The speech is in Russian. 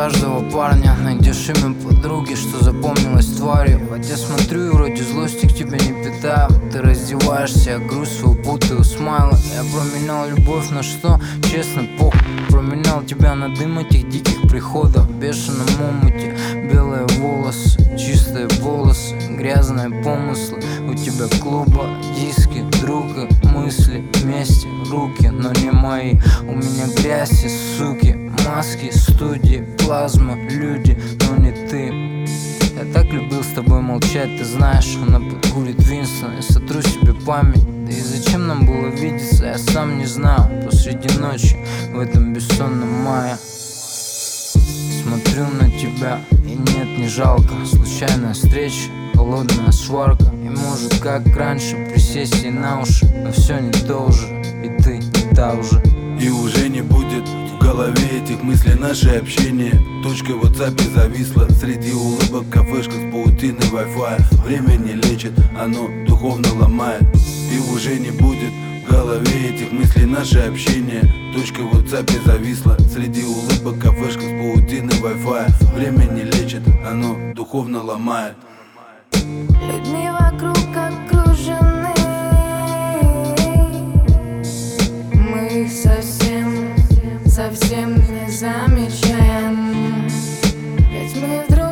каждого парня найдешь имя подруги, что запомнилась тварью. Хотя смотрю и вроде злости к тебе не питаю. Ты раздеваешься, а грусть свою путаю смайлы. Я променял любовь на что? Честно, похуй. Променял тебя на дым этих диких приходов. В бешеном омуте белые волосы, чистые волосы, грязные помыслы. У тебя клуба, диски, друг и мысли вместе, руки, но не мои. У меня грязь и суки, маски, студии, плазма, люди, но не ты. Я так любил с тобой молчать, ты знаешь, она подгулит Винстон. Я сотру себе память, да и зачем нам было видеться, я сам не знаю. Посреди ночи, в этом бессонном мае смотрю на тебя, и нет, не жалко. Случайная встреча, холодная сварка. И может как раньше присесть ей на уши, но все не то уже, и ты не та уже. И уже не будет в голове этих мыслей наше общение. Точка в WhatsApp зависла среди улыбок, кафешка с паутиной Wi-Fi. Время не лечит, оно духовно ломает. И уже не будет в голове этих мыслей наше общение. Точка в WhatsApp зависла среди улыбок, кафешка с паутиной Wi-Fi. Время не лечит, оно духовно ломает. Людьми вокруг окружены, мы их совсем не замечаем. Ведь мы вдруг